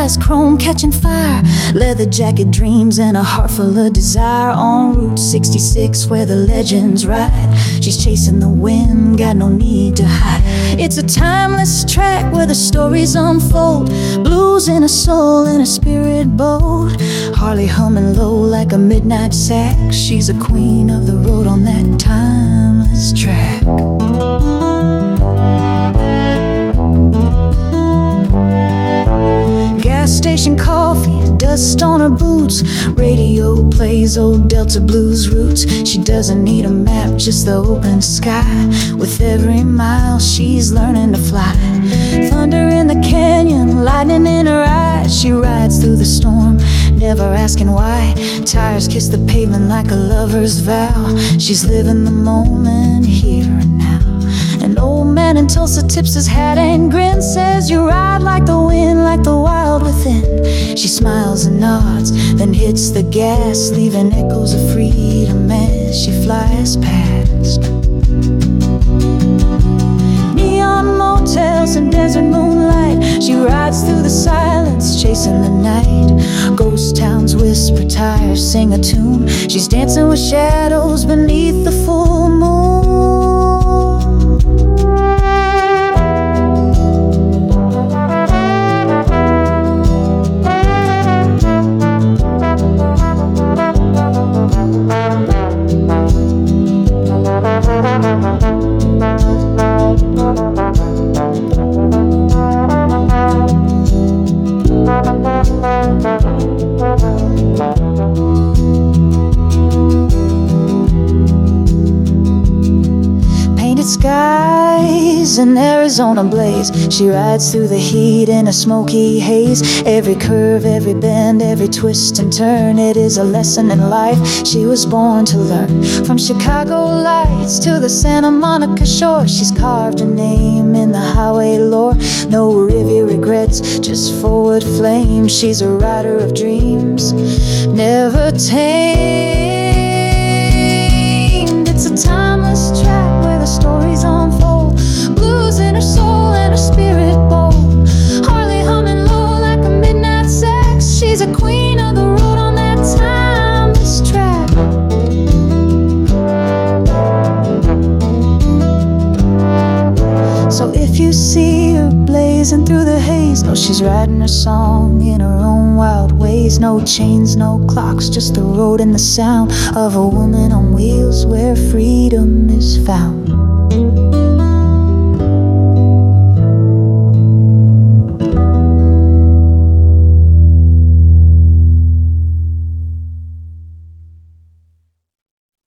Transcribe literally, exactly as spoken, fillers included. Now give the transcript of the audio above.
eyes chrome catching fire, leather jacket dreams and a heart full of desire. On Route sixty-six where the legends ride, she's chasing the wind, got no need to hide. It's a timeless track where the stories unfold, blues in a soul and a spirit bold. Harley humming low like a midnight sax, she's a queen of the road on that timeless track. Gas station coffee, dust on her boots, radio plays old Delta blues roots. She doesn't need a map, just the open sky. With every mile she's learning to fly. Thunder in the canyon, lightning in her eyes. She rides through the storm, never asking why. Tires kiss the pavement like a lover's vow. She's living the moment here and now. An old man in Tulsa tips his hat and grins, says you ride like the wind, like the wild within. She smiles and nods, then hits the gas, leaving echoes of freedom as she flies past. Neon motels and desert moonlight, she rides through the silence, chasing the night. Ghost towns whisper, tires sing a tune. She's dancing with shadows beneath the full moon. Skies in Arizona blaze, she rides through the heat in a smoky haze. Every curve, every bend, every twist and turn, it is a lesson in life she was born to learn. From Chicago lights to the Santa Monica shore, she's carved a name in the highway lore. No review regrets, just forward flame. She's a rider of dreams, never tamed. It's a timeless track where the stories unfold, blues in her soul and her spirit bold. Harley humming low like a midnight sax, she's a queen of the road on that timeless track. So if you see her blazing through the haze, know she's writing her song in her own wild ways. No chains, no clocks, just the road and the sound of a woman on wheels where freedom is found.